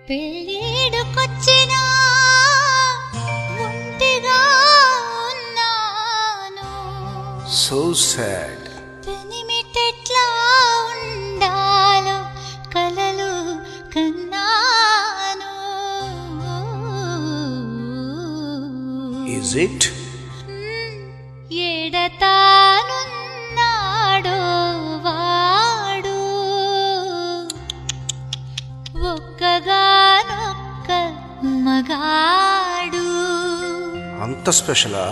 పెళ్ళిడుకొచ్చినా ఒంటిగా ఉన్నాను. So sad. పెనిమిటెట్లా ఉండాలో కలలు కన్నాను. Is it? ఎడతానున్నాడో వాడు ఒక్కగానొక్క మగాడు. అంత స్పెషలా?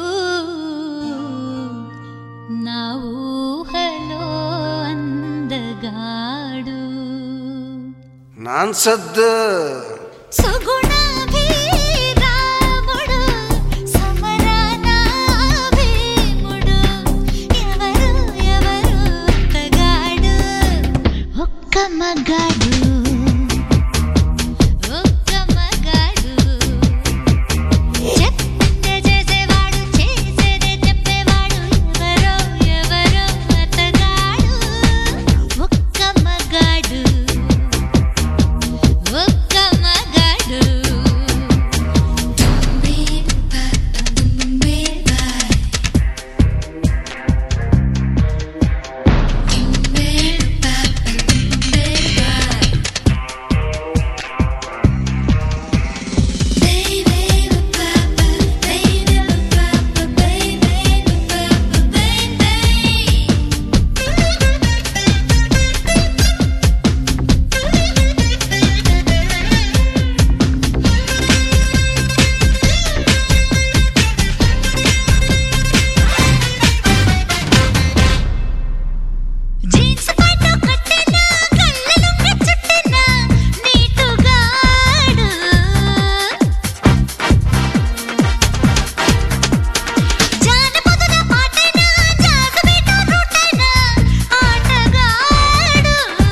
నా ఊహలో అందగాడు. నాన్సద్దు. సుగుణాభిరాముడు సమరాన భీముడు. ఎవరు ఎవరు ఒక్కగాడు ఒక్క మగాడు ఒక్క మగాడు. చెప్పిందే చేసేవాడు చేసేదే చెప్పేవాడు. ఎవరో ఎవరో అతగాడు ఒక్క మగాడు ఒక్క మగాడు. జీన్స్ పాటు కట్టినా కళ్ళలుంగ చుట్టినా నీటుగాడు. జానపదుల పాటైనా జాజుబీటు రూటైనా ఆటగాడు.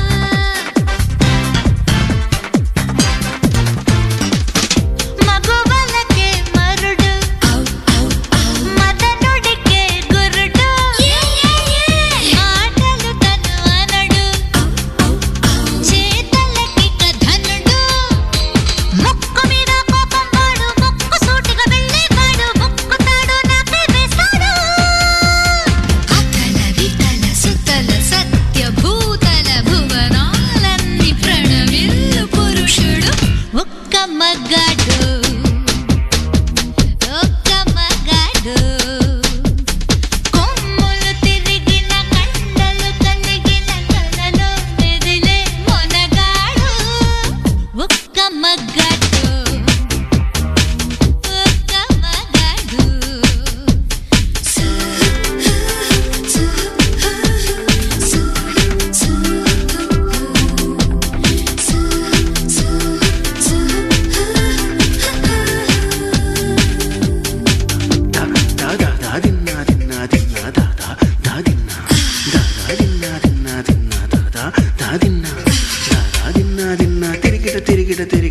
మగవాళ్ళకే మరుడు మదనుడికే గురుడు. మాటలు తను అనడు చేతలకి కధనుడు. ముక్కు మీద కోపం వాడు ముక్కు సూటిగా వెళ్ళేవాడు. ముక్కుతాడు నాకే వేస్తాడు. అతల వితల సుతల సత్య భూతల భువనాలన్నీ ప్రణవిల్లు పురుషుడు ఒక్క మగాడు ఒక్క మగాడు. కొమ్ములు తిరిగిన కండలు కలిగిన కలలో మెదిలే మొనగాడు ఒక్క మగాడు ఒక్క మగాడు. తిరిగిట